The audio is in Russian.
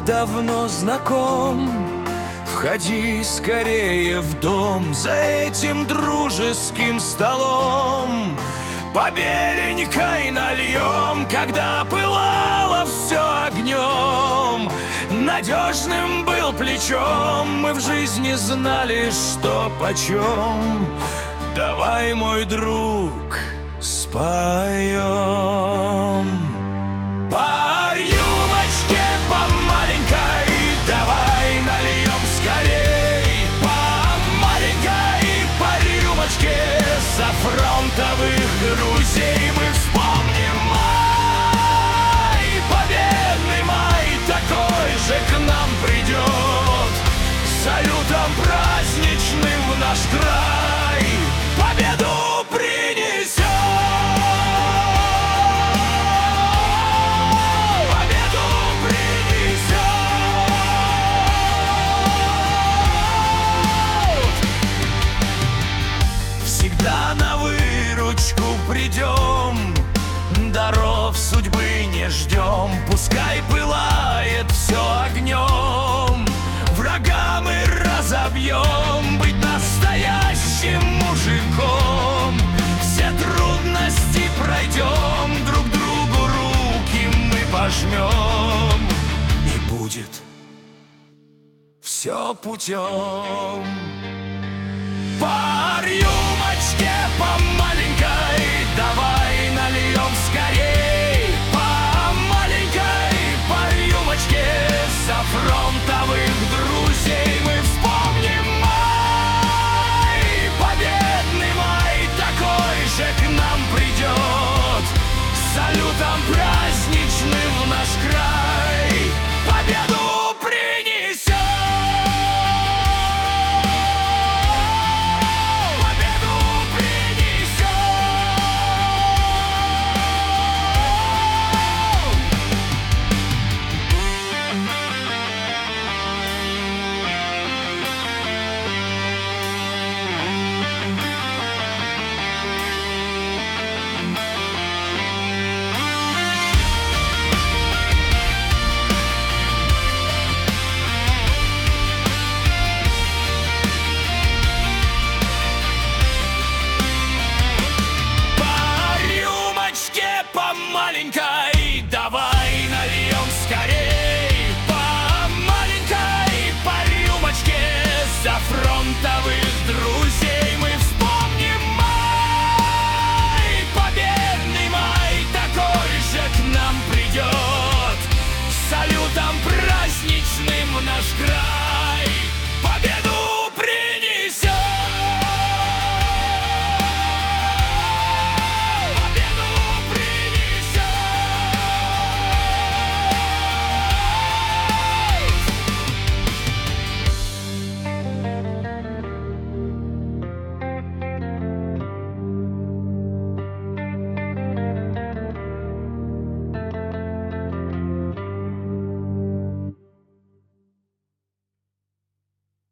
так давно знаком. Входи скорее в дом за этим дружеским столом. Побеленькой нальем, когда пылало все огнем. Надежным был плечом, мы в жизни знали, что почем. Давай, мой друг, споем. По рюмочке, по маленькой, давай нальем скорей. По маленькой, по рюмочке, за фронтовых друзей. Мы вспомним май, победный май, такой же к нам придет, салютом праздничным в наш край победу принесет. Победу принесет. Всегда на выручку придем, даров судьбы не ждем. Пускай пылает все огнем, врага мы разобьем. Быть настоящим мужиком, все трудности пройдем, друг другу руки мы пожмем, и будет все путем.